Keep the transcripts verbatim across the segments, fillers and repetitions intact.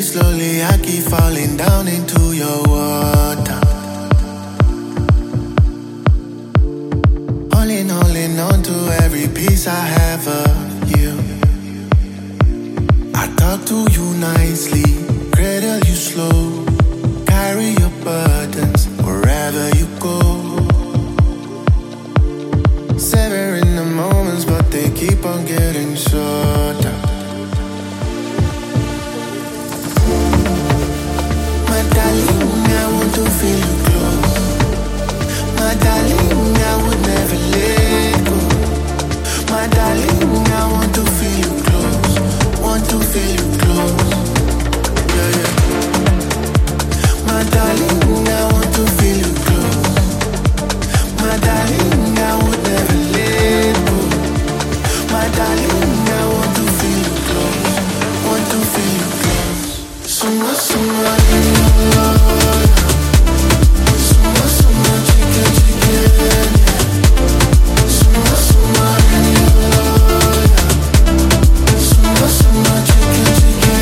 slowly, I keep falling down into your water. Holding, holding on to every piece I have of you. I talk to you nicely, cradle you slow, carry your burdens wherever you go. Savoring the moments, but they keep on getting shorter. My darling, I want to feel you close. My darling, I would never let go. My darling, I want to feel you close. Want to feel you close. Yeah, yeah. My darling, I want to feel you close. My darling, I would never let go. My darling, I want to feel you close. Want to feel you close. Summa, summa, in your love. Summa, summa, chica, chica. Summa, summa, in your love. Summa, summa, chica, chica.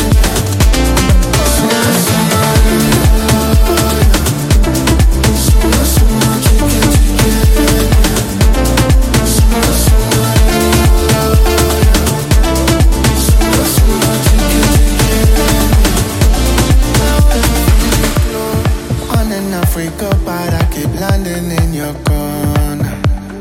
Summa, summa, in your love. Summa, summa, chica, chica. Summa, summa, in your love. Summa, summa, chica, chica. On and off we go, but I keep landing in your corner.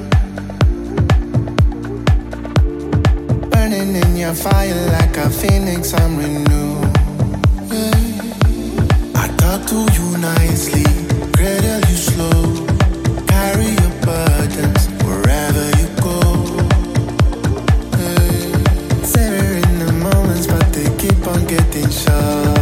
Burning in your fire like a phoenix, I'm renewed. Yeah. I talk to you nicely, cradle you slow, carry your burdens wherever you go. Yeah. Savoring the moments, but they keep on getting short.